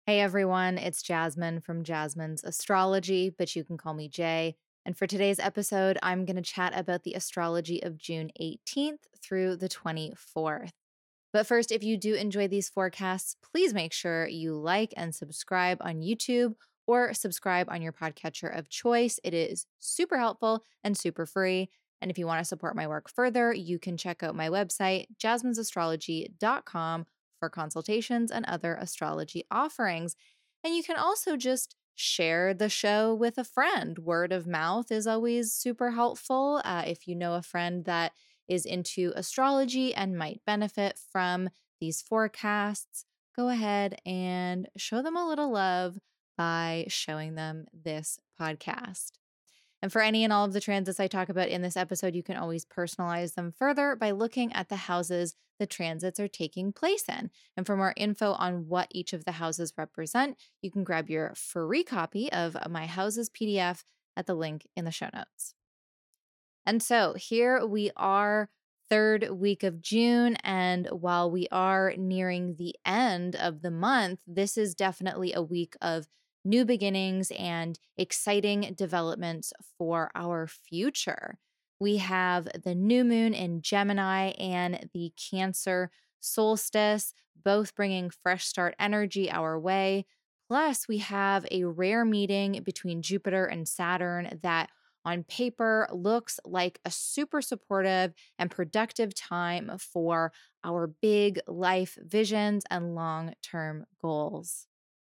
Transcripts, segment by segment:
Hey everyone, it's Jasmine from Jasmine's Astrology, but you can call me Jay. And for today's episode, I'm going to chat about the astrology of June 18th through the 24th. But first, if you do enjoy these forecasts, please make sure you like and subscribe on YouTube or subscribe on your podcatcher of choice. It is super helpful and super free. And if you want to support my work further, you can check out my website, jasminesastrology.com, for consultations and other astrology offerings. And you can also just share the show with a friend. Word of mouth is always super helpful. If you know a friend that is into astrology and might benefit from these forecasts, go ahead and show them a little love by showing them this podcast. And for any and all of the transits I talk about in this episode, you can always personalize them further by looking at the houses the transits are taking place in. And for more info on what each of the houses represent, you can grab your free copy of my houses PDF at the link in the show notes. And so here we are, third week of June. And while we are nearing the end of the month, this is definitely a week of new beginnings and exciting developments for our future. We have the new moon in Gemini and the Cancer solstice, both bringing fresh start energy our way. Plus, we have a rare meeting between Jupiter and Saturn that on paper looks like a super supportive and productive time for our big life visions and long term goals.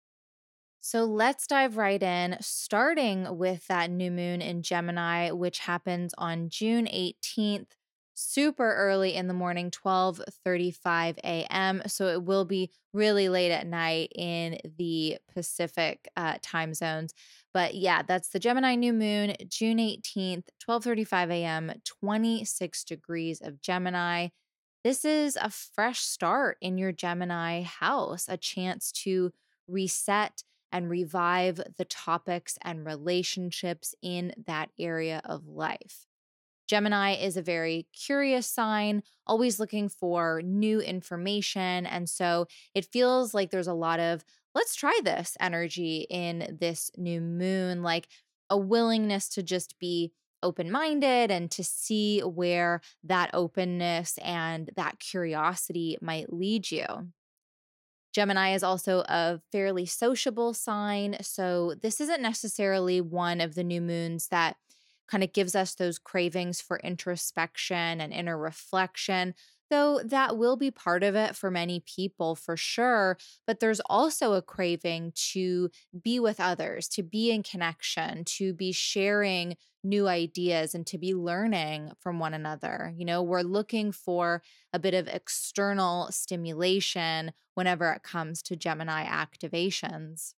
So let's dive right in, starting with that new moon in Gemini, which happens on June 18th, super early in the morning, 12:35 a.m. So it will be really late at night in the Pacific time zones. But yeah, that's the Gemini new moon, June 18th, 12:35 a.m., 26 degrees of Gemini. This is a fresh start in your Gemini house, a chance to reset and revive the topics and relationships in that area of life. Gemini is a very curious sign, always looking for new information. And so it feels like there's a lot of let's try this energy in this new moon, like a willingness to just be open minded and to see where that openness and that curiosity might lead you. Gemini is also a fairly sociable sign. So, this isn't necessarily one of the new moons that kind of gives us those cravings for introspection and inner reflection, though that will be part of it for many people for sure. But there's also a craving to be with others, to be in connection, to be sharing new ideas, and to be learning from one another. We're looking for a bit of external stimulation whenever it comes to Gemini activations.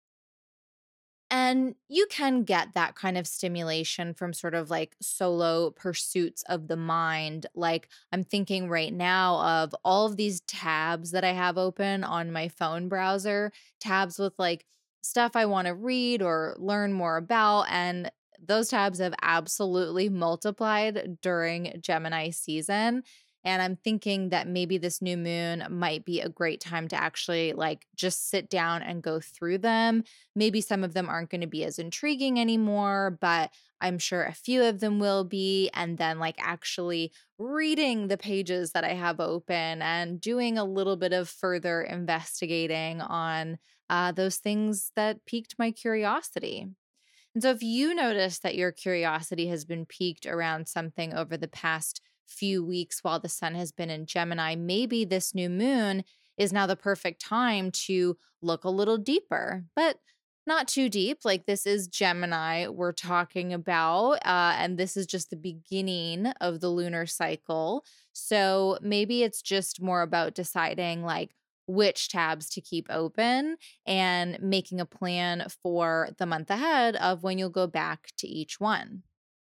And you can get that kind of stimulation from sort of like solo pursuits of the mind. Like, I'm thinking right now of all of these tabs that I have open on my phone browser, tabs with like stuff I want to read or learn more about. And those tabs have absolutely multiplied during Gemini season. And I'm thinking that maybe this new moon might be a great time to actually like just sit down and go through them. Maybe some of them aren't going to be as intriguing anymore, but I'm sure a few of them will be. And then, like, actually reading the pages that I have open and doing a little bit of further investigating on those things that piqued my curiosity. And so, if you notice that your curiosity has been piqued around something over the past few weeks while the sun has been in Gemini, maybe this new moon is now the perfect time to look a little deeper, but not too deep. Like, this is Gemini we're talking about, and this is just the beginning of the lunar cycle. So maybe it's just more about deciding, like, which tabs to keep open and making a plan for the month ahead of when you'll go back to each one.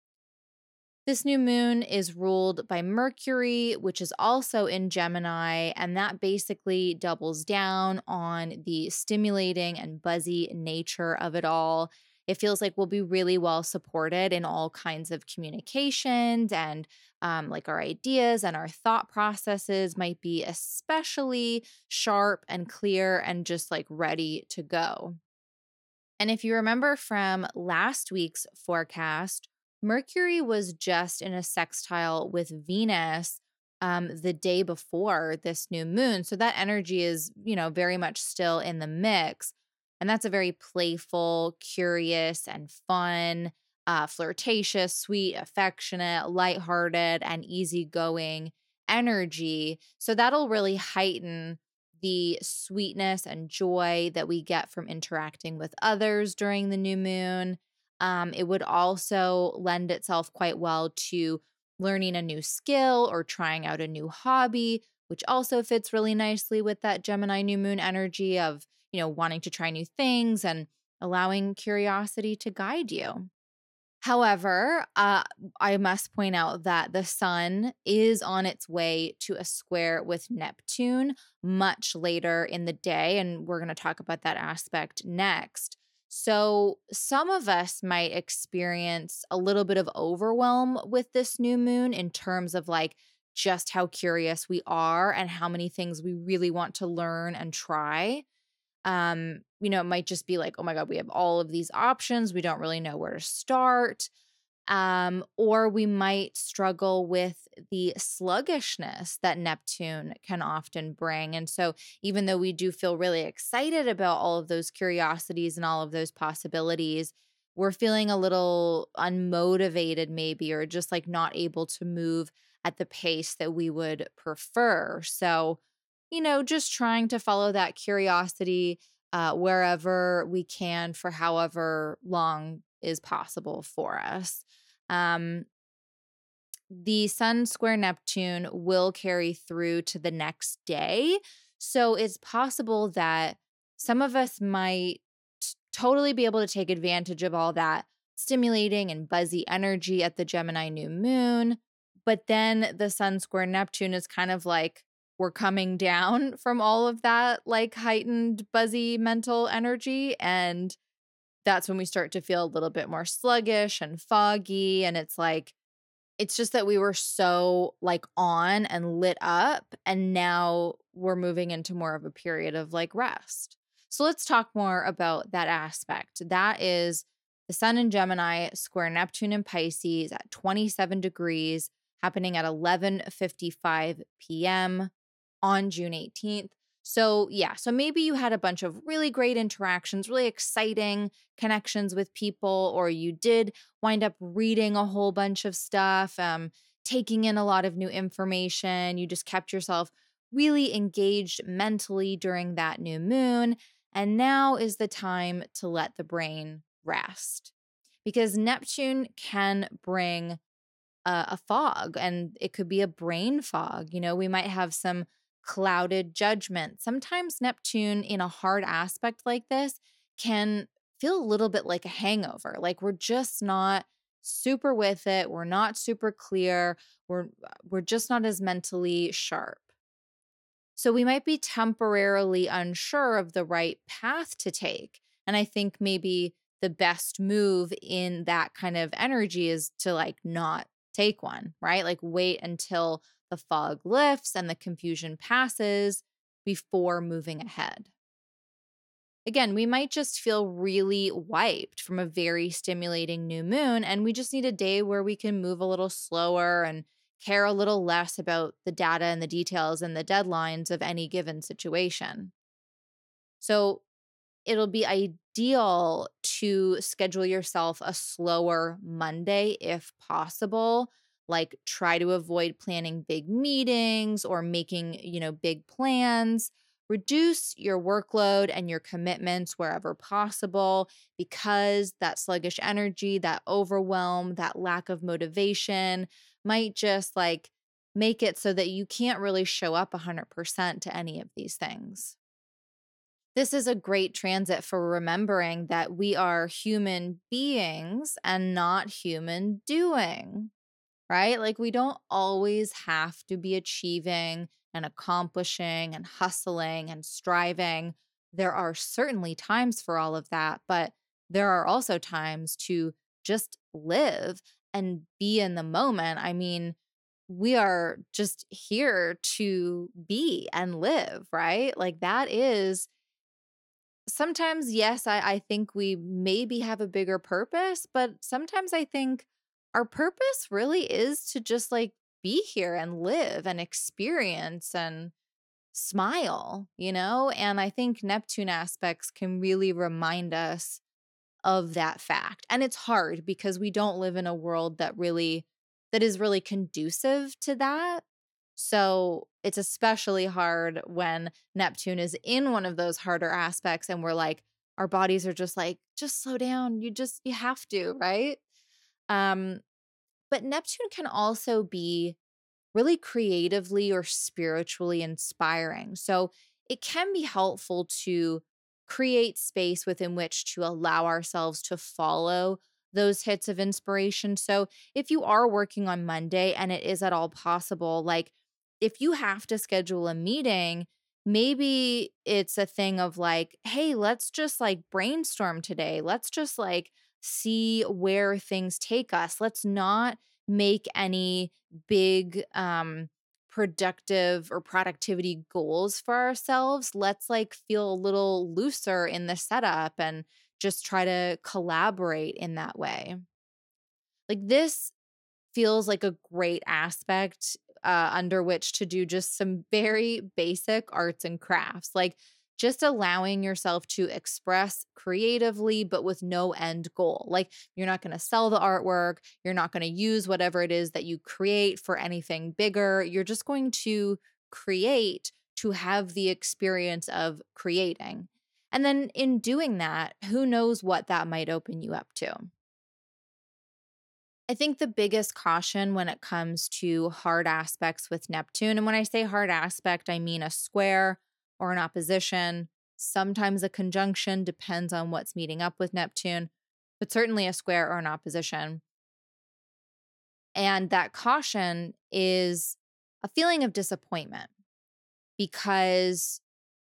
This new moon is ruled by Mercury, which is also in Gemini, and that basically doubles down on the stimulating and buzzy nature of it all. it feels like we'll be really well supported in all kinds of communications and like our ideas and our thought processes might be especially sharp and clear and just like ready to go. And if you remember from last week's forecast, Mercury was just in a sextile with Venus the day before this new moon. So that energy is, very much still in the mix. And that's a very playful, curious, and fun, flirtatious, sweet, affectionate, lighthearted, and easygoing energy. So that'll really heighten the sweetness and joy that we get from interacting with others during the new moon. It would also lend itself quite well to learning a new skill or trying out a new hobby, which also fits really nicely with that Gemini new moon energy of, wanting to try new things and allowing curiosity to guide you. However, I must point out that the sun is on its way to a square with Neptune much later in the day. And we're going to talk about that aspect next. So, some of us might experience a little bit of overwhelm with this new moon in terms of like just how curious we are and how many things we really want to learn and try. It might just be like, oh my God, we have all of these options. We don't really know where to start. Or we might struggle with the sluggishness that Neptune can often bring. And so, even though we do feel really excited about all of those curiosities and all of those possibilities, we're feeling a little unmotivated, maybe, or just like not able to move at the pace that we would prefer. So, just trying to follow that curiosity wherever we can for however long is possible for us. Um, the Sun square Neptune will carry through to the next day. So it's possible that some of us might totally be able to take advantage of all that stimulating and buzzy energy at the Gemini new moon. But then the Sun square Neptune is kind of like, we're coming down from all of that like heightened buzzy mental energy, and that's when we start to feel a little bit more sluggish and foggy. And it's just that we were so like on and lit up, and now we're moving into more of a period of like rest. So let's talk more about that aspect. That is the Sun in Gemini square Neptune in Pisces at 27 degrees, happening at 11:55 p.m. on June 18th. So, yeah, so maybe you had a bunch of really great interactions, really exciting connections with people, or you did wind up reading a whole bunch of stuff, taking in a lot of new information. You just kept yourself really engaged mentally during that new moon. And now is the time to let the brain rest because Neptune can bring a fog, and it could be a brain fog. We might have some clouded judgment. Sometimes Neptune in a hard aspect like this can feel a little bit like a hangover. Like we're just not super with it. We're not super clear. We're just not as mentally sharp. So we might be temporarily unsure of the right path to take. And I think maybe the best move in that kind of energy is to like not take one, right? Like wait until the fog lifts and the confusion passes before moving ahead. Again, we might just feel really wiped from a very stimulating new moon, and we just need a day where we can move a little slower and care a little less about the data and the details and the deadlines of any given situation. So it'll be ideal to schedule yourself a slower Monday if possible. Like try to avoid planning big meetings or making, big plans. Reduce your workload and your commitments wherever possible because that sluggish energy, that overwhelm, that lack of motivation might just like make it so that you can't really show up 100% to any of these things. This is a great transit for remembering that we are human beings and not human doing, right? Like we don't always have to be achieving and accomplishing and hustling and striving. There are certainly times for all of that, but there are also times to just live and be in the moment. I mean, we are just here to be and live, right? Like that is sometimes, yes, I think we maybe have a bigger purpose, but sometimes I think our purpose really is to just like be here and live and experience and smile, you know? And I think Neptune aspects can really remind us of that fact. And it's hard because we don't live in a world that is really conducive to that. So it's especially hard when Neptune is in one of those harder aspects and we're like, our bodies are just like, just slow down. You have to, right? Um, but Neptune can also be really creatively or spiritually inspiring. So it can be helpful to create space within which to allow ourselves to follow those hits of inspiration. So if you are working on Monday and it is at all possible, like if you have to schedule a meeting, maybe it's a thing of like, hey, let's just like brainstorm today. Let's just like see where things take us. Let's not make any big productive or productivity goals for ourselves. Let's like feel a little looser in the setup and just try to collaborate in that way. Like this feels like a great aspect under which to do just some very basic arts and crafts, like just allowing yourself to express creatively, but with no end goal. Like you're not going to sell the artwork, you're not going to use whatever it is that you create for anything bigger. You're just going to create to have the experience of creating. And then in doing that, who knows what that might open you up to. I think the biggest caution when it comes to hard aspects with Neptune, and when I say hard aspect, I mean a square or an opposition, sometimes a conjunction, depends on what's meeting up with Neptune, but certainly a square or an opposition. And that caution is a feeling of disappointment because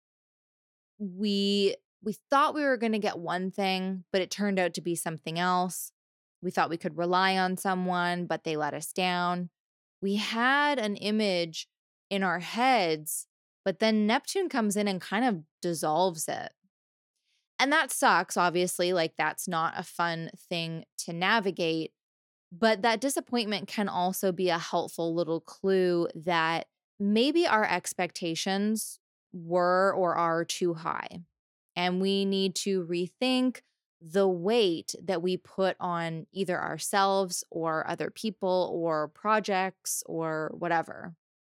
we thought we were going to get one thing, but it turned out to be something else. We thought we could rely on someone, but they let us down. We had an image in our heads, but then Neptune comes in and kind of dissolves it. And that sucks, obviously. Like, that's not a fun thing to navigate. But that disappointment can also be a helpful little clue that maybe our expectations were or are too high. And we need to rethink the weight that we put on either ourselves or other people or projects or whatever.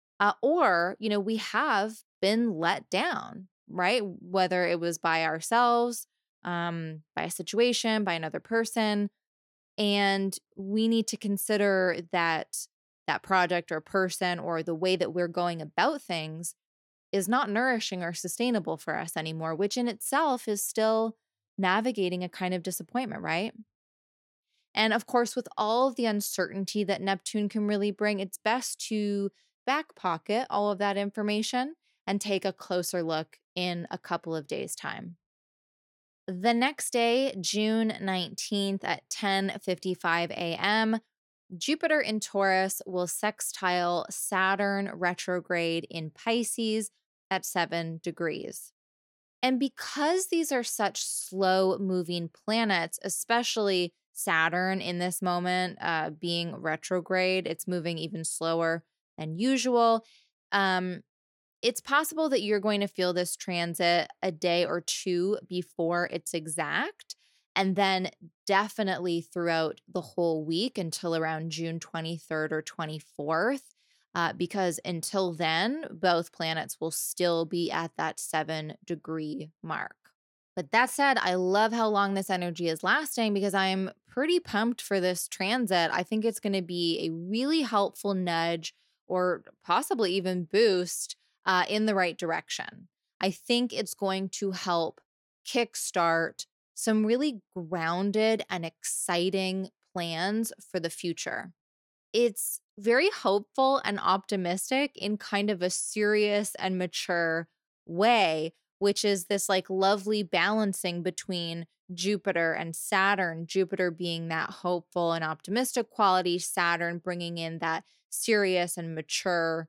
We have been let down, right? Whether it was by ourselves, by a situation, by another person. And we need to consider that that project or person or the way that we're going about things is not nourishing or sustainable for us anymore, which in itself is still navigating a kind of disappointment, right? And of course, with all of the uncertainty that Neptune can really bring, it's best to back pocket all of that information and take a closer look in a couple of days' time. The next day, June 19th at 10:55 a.m., Jupiter in Taurus will sextile Saturn retrograde in Pisces at 7 degrees. And because these are such slow moving planets, especially Saturn in this moment being retrograde, it's moving even slower than usual. Um, it's possible that you're going to feel this transit a day or two before it's exact, and then definitely throughout the whole week until around June 23rd or 24th. Because until then, both planets will still be at that 7 degree mark. But that said, I love how long this energy is lasting because I'm pretty pumped for this transit. I think it's going to be a really helpful nudge or possibly even boost in the right direction. I think it's going to help kickstart some really grounded and exciting plans for the future. It's very hopeful and optimistic in kind of a serious and mature way, which is this like lovely balancing between Jupiter and Saturn. Jupiter being that hopeful and optimistic quality, Saturn bringing in that serious and mature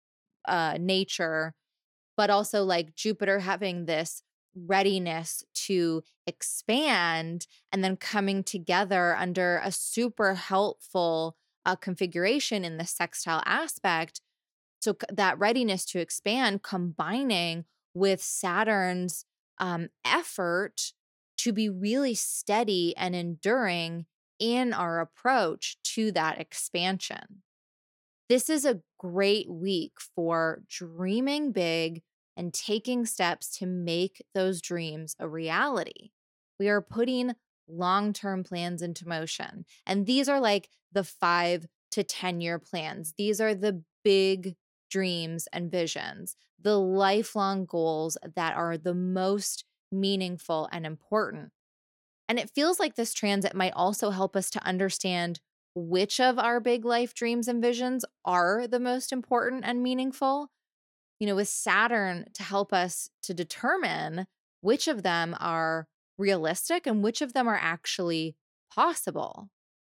nature, but also like Jupiter having this readiness to expand and then coming together under a super helpful configuration in the sextile aspect. So that readiness to expand combining with Saturn's effort to be really steady and enduring in our approach to that expansion. This is a great week for dreaming big and taking steps to make those dreams a reality. We are putting long term plans into motion. And these are like the 5 to 10 year plans. These are the big dreams and visions, the lifelong goals that are the most meaningful and important. And it feels like this transit might also help us to understand which of our big life dreams and visions are the most important and meaningful. With Saturn to help us to determine which of them are realistic and which of them are actually possible.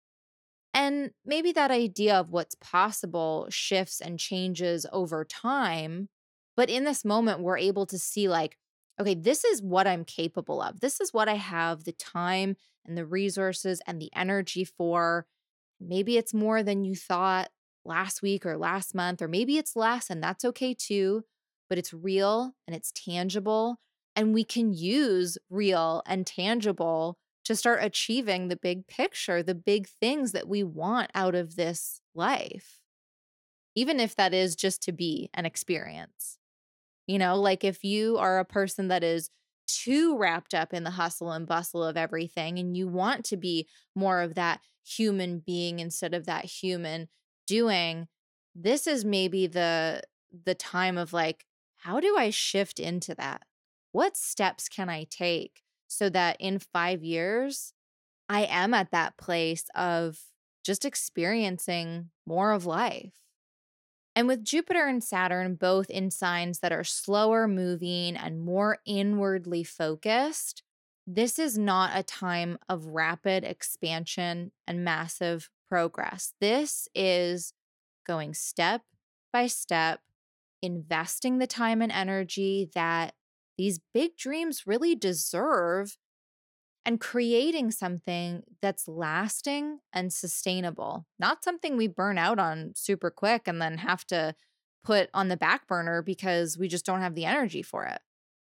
And maybe that idea of what's possible shifts and changes over time. But in this moment, we're able to see, like, okay, this is what I'm capable of. This is what I have the time and the resources and the energy for. Maybe it's more than you thought last week or last month, or maybe it's less, and that's okay too. But it's real and it's tangible. And we can use real and tangible to start achieving the big picture, the big things that we want out of this life, even if that is just to be an experience. Like if you are a person that is too wrapped up in the hustle and bustle of everything and you want to be more of that human being instead of that human doing, this is maybe the time of like, how do I shift into that? What steps can I take so that in 5 years I am at that place of just experiencing more of life? And with Jupiter and Saturn both in signs that are slower moving and more inwardly focused, this is not a time of rapid expansion and massive progress. This is going step by step, investing the time and energy that these big dreams really deserve, and creating something that's lasting and sustainable, not something we burn out on super quick and then have to put on the back burner because we just don't have the energy for it.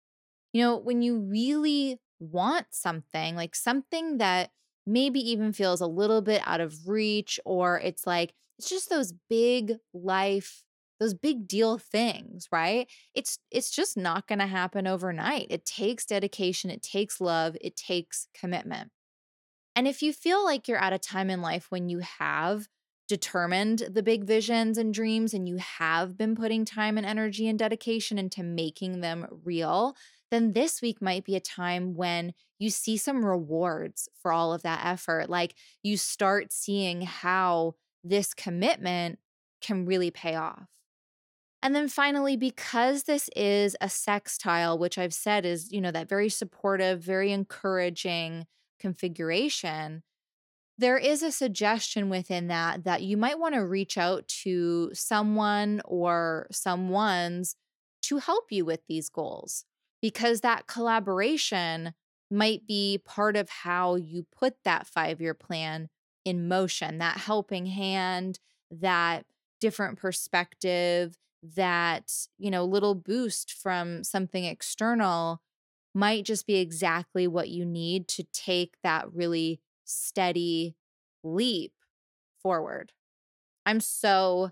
When you really want something, like something that maybe even feels a little bit out of reach, or it's like, it's just those big life, those big deal things, right? It's just not going to happen overnight. It takes dedication, it takes love, it takes commitment. And if you feel like you're at a time in life when you have determined the big visions and dreams and you have been putting time and energy and dedication into making them real, then this week might be a time when you see some rewards for all of that effort. Like you start seeing how this commitment can really pay off. And then finally, because this is a sextile, which I've said is, that very supportive, very encouraging configuration, there is a suggestion within that you might want to reach out to someone or someone's to help you with these goals, because that collaboration might be part of how you put that 5 year plan in motion, that helping hand, that different perspective, that, little boost from something external might just be exactly what you need to take that really steady leap forward. I'm so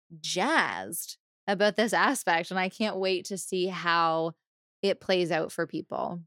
jazzed about this aspect, and I can't wait to see how it plays out for people.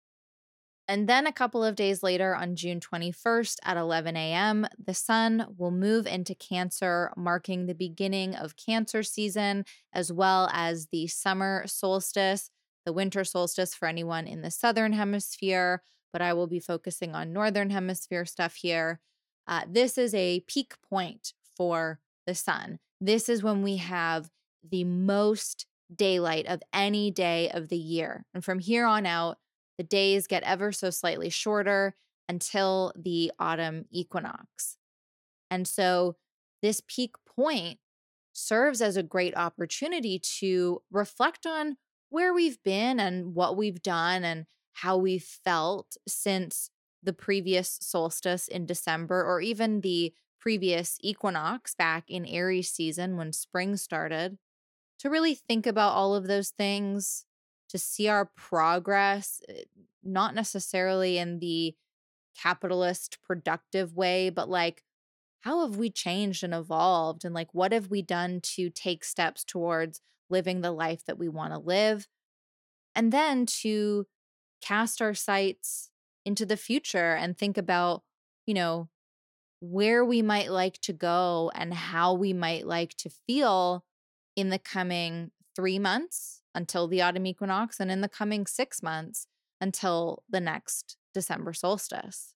And then a couple of days later, on June 21st at 11 a.m., the sun will move into Cancer, marking the beginning of Cancer season, as well as the summer solstice, the winter solstice for anyone in the southern hemisphere, but I will be focusing on northern hemisphere stuff here. This is a peak point for the sun. This is when we have the most daylight of any day of the year. And from here on out, the days get ever so slightly shorter until the autumn equinox. And so this peak point serves as a great opportunity to reflect on where we've been and what we've done and how we've felt since the previous solstice in December, or even the previous equinox back in Aries season when spring started, to really think about all of those things, to see our progress, not necessarily in the capitalist productive way, but like, how have we changed and evolved? And like, what have we done to take steps towards living the life that we want to live? And then to cast our sights into the future and think about, you know, where we might like to go and how we might like to feel in the coming 3 months until the autumn equinox and in the coming 6 months until the next December solstice.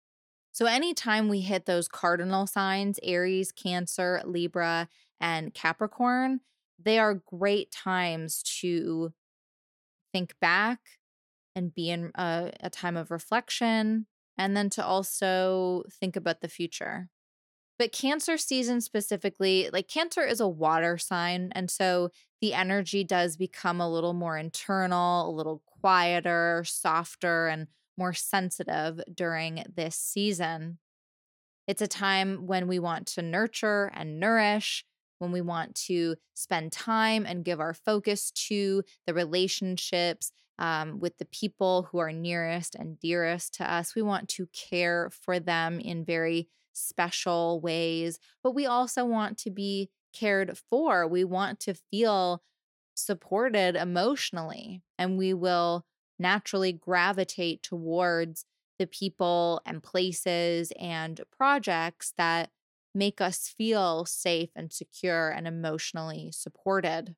So, anytime we hit those cardinal signs, Aries, Cancer, Libra, and Capricorn, they are great times to think back and be in a time of reflection, and then to also think about the future. But Cancer season specifically, like Cancer is a water sign. And so the energy does become a little more internal, a little quieter, softer, and more sensitive during this season. It's a time when we want to nurture and nourish, when we want to spend time and give our focus to the relationships with the people who are nearest and dearest to us. We want to care for them in very special ways, but we also want to be cared for. We want to feel supported emotionally, and we will naturally gravitate towards the people and places and projects that make us feel safe and secure and emotionally supported.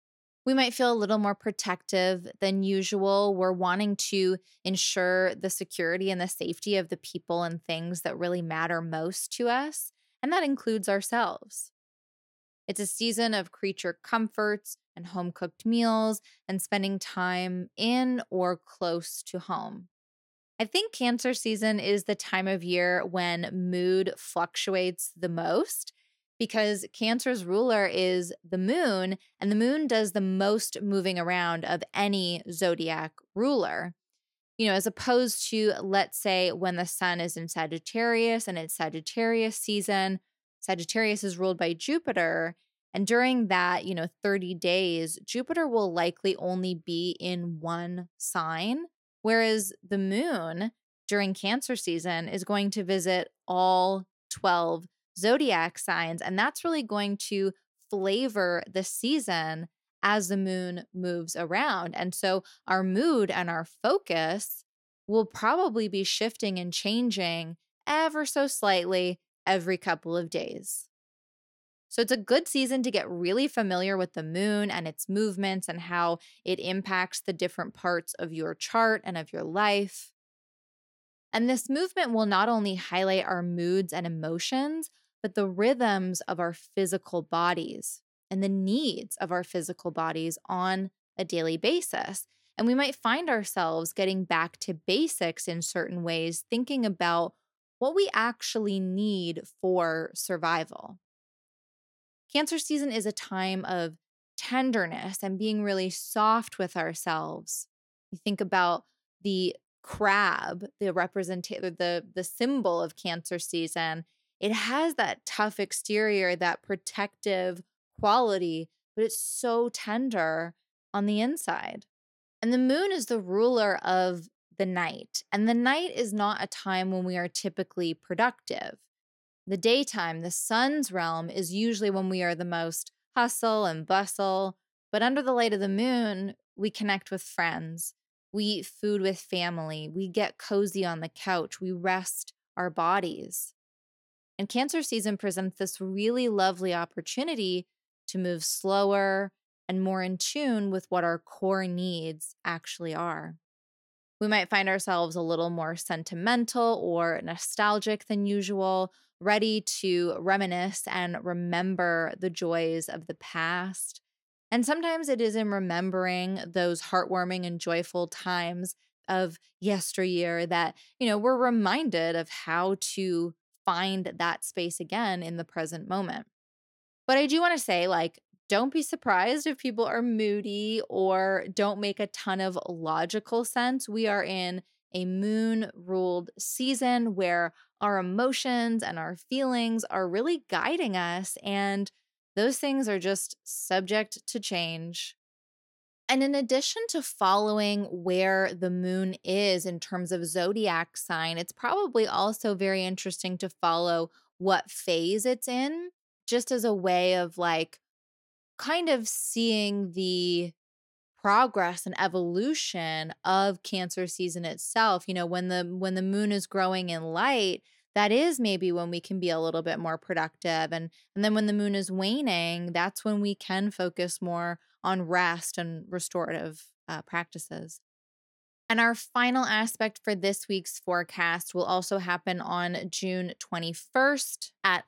We might feel a little more protective than usual. We're wanting to ensure the security and the safety of the people and things that really matter most to us, and that includes ourselves. It's a season of creature comforts and home cooked meals and spending time in or close to home. I think Cancer season is the time of year when mood fluctuates the most because Cancer's ruler is the moon, and the moon does the most moving around of any zodiac ruler. As opposed to, let's say, when the sun is in Sagittarius and it's Sagittarius season, Sagittarius is ruled by Jupiter. And during that, 30 days, Jupiter will likely only be in one sign. Whereas the moon during Cancer season is going to visit all 12 zodiac signs. And that's really going to flavor the season as the moon moves around. And so our mood and our focus will probably be shifting and changing ever so slightly every couple of days. So it's a good season to get really familiar with the moon and its movements and how it impacts the different parts of your chart and of your life. And this movement will not only highlight our moods and emotions, but the rhythms of our physical bodies and the needs of our physical bodies on a daily basis. And we might find ourselves getting back to basics in certain ways, thinking about what we actually need for survival. Cancer season is a time of tenderness and being really soft with ourselves. You think about the crab, the symbol of Cancer season. It has that tough exterior, that protective quality, but it's so tender on the inside. And the moon is the ruler of the night. And the night is not a time when we are typically productive. The daytime, the sun's realm, is usually when we are the most hustle and bustle. But under the light of the moon, we connect with friends. We eat food with family. We get cozy on the couch. We rest our bodies. And Cancer season presents this really lovely opportunity to move slower and more in tune with what our core needs actually are. We might find ourselves a little more sentimental or nostalgic than usual, ready to reminisce and remember the joys of the past. And sometimes it is in remembering those heartwarming and joyful times of yesteryear that, we're reminded of how to find that space again in the present moment. But I do want to say, like, don't be surprised if people are moody or don't make a ton of logical sense. We are in a moon ruled season where our emotions and our feelings are really guiding us, and those things are just subject to change. And in addition to following where the moon is in terms of zodiac sign, it's probably also very interesting to follow what phase it's in, just as a way of like kind of seeing the progress and evolution of Cancer season itself. When the moon is growing in light, that is maybe when we can be a little bit more productive, and then when the moon is waning, that's when we can focus more on rest and restorative practices. And our final aspect for this week's forecast will also happen on June 21st at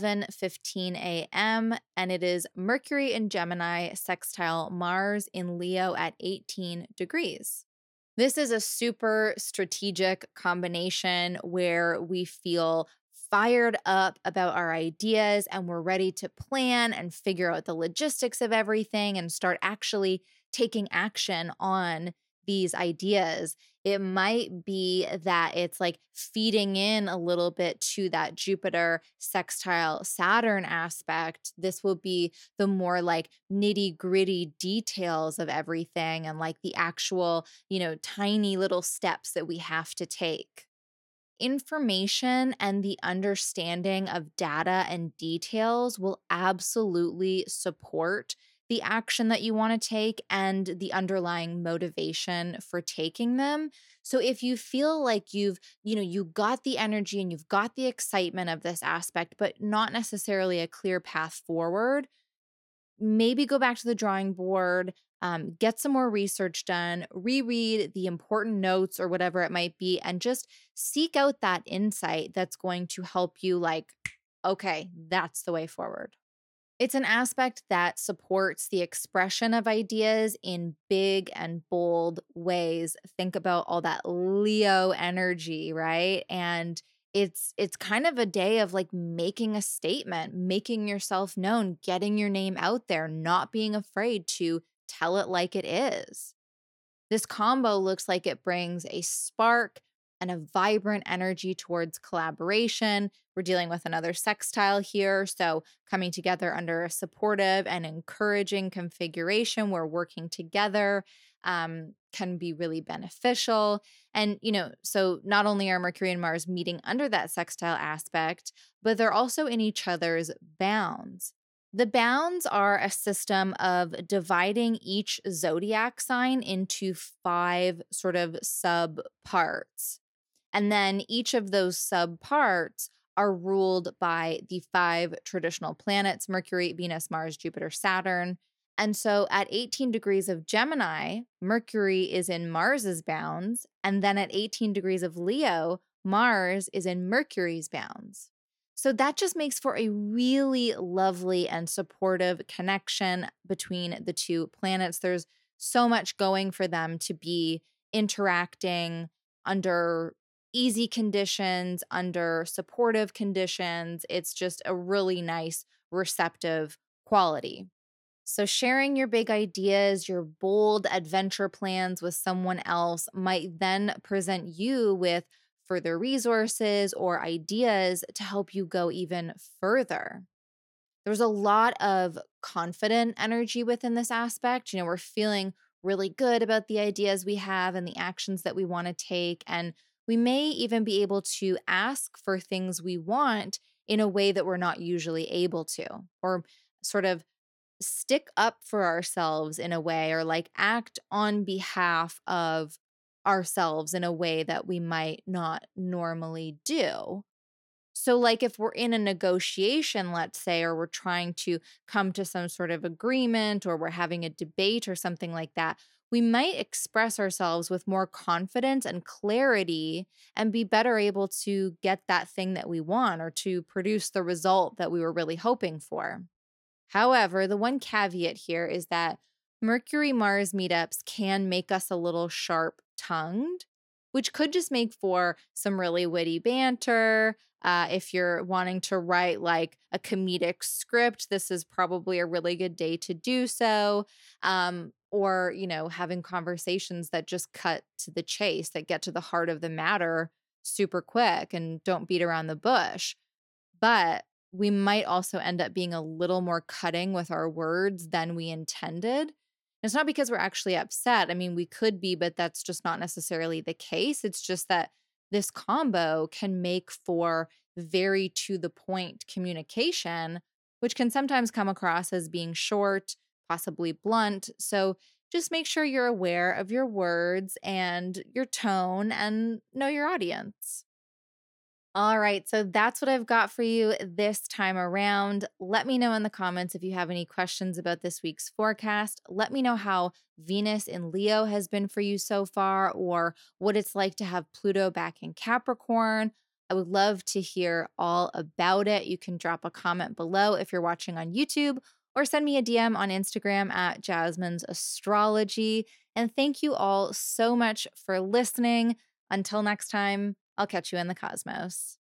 11:15 a.m. And it is Mercury in Gemini sextile Mars in Leo at 18 degrees. This is a super strategic combination where we feel fired up about our ideas and we're ready to plan and figure out the logistics of everything and start actually taking action on these ideas. It might be that it's like feeding in a little bit to that Jupiter sextile Saturn aspect. This will be the more like nitty gritty details of everything and like the actual, tiny little steps that we have to take. Information and the understanding of data and details will absolutely support the action that you want to take and the underlying motivation for taking them. So if you feel like you got the energy and you've got the excitement of this aspect, but not necessarily a clear path forward, maybe go back to the drawing board, get some more research done, reread the important notes or whatever it might be, and just seek out that insight that's going to help you, like, okay, that's the way forward. It's an aspect that supports the expression of ideas in big and bold ways. Think about all that Leo energy, right? And it's kind of a day of like making a statement, making yourself known, getting your name out there, not being afraid to tell it like it is. This combo looks like it brings a spark and a vibrant energy towards collaboration. We're dealing with another sextile here. So, coming together under a supportive and encouraging configuration where working together can be really beneficial. And, so not only are Mercury and Mars meeting under that sextile aspect, but they're also in each other's bounds. The bounds are a system of dividing each zodiac sign into five sort of sub parts. And then each of those sub parts are ruled by the five traditional planets: Mercury, Venus, Mars, Jupiter, Saturn. And so at 18 degrees of Gemini, Mercury is in Mars's bounds. And then at 18 degrees of Leo, Mars is in Mercury's bounds. So that just makes for a really lovely and supportive connection between the two planets. There's so much going for them to be interacting under easy conditions, under supportive conditions. It's just a really nice, receptive quality. So, sharing your big ideas, your bold adventure plans with someone else might then present you with further resources or ideas to help you go even further. There's a lot of confident energy within this aspect. We're feeling really good about the ideas we have and the actions that we want to take. And we may even be able to ask for things we want in a way that we're not usually able to, or sort of stick up for ourselves in a way, or like act on behalf of ourselves in a way that we might not normally do. So, like, if we're in a negotiation, let's say, or we're trying to come to some sort of agreement, or we're having a debate or something like that, we might express ourselves with more confidence and clarity and be better able to get that thing that we want or to produce the result that we were really hoping for. However, the one caveat here is that Mercury Mars meetups can make us a little sharp tongued, which could just make for some really witty banter. If you're wanting to write like a comedic script, this is probably a really good day to do so. Or, having conversations that just cut to the chase, that get to the heart of the matter super quick and don't beat around the bush. But we might also end up being a little more cutting with our words than we intended. It's not because we're actually upset. I mean, we could be, but that's just not necessarily the case. It's just that this combo can make for very to the point communication, which can sometimes come across as being short, possibly blunt. So just make sure you're aware of your words and your tone and know your audience. All right, so that's what I've got for you this time around. Let me know in the comments if you have any questions about this week's forecast. Let me know how Venus in Leo has been for you so far, or what it's like to have Pluto back in Capricorn. I would love to hear all about it. You can drop a comment below if you're watching on YouTube, or send me a DM on Instagram at Jasmine's Astrology. And thank you all so much for listening. Until next time, I'll catch you in the cosmos.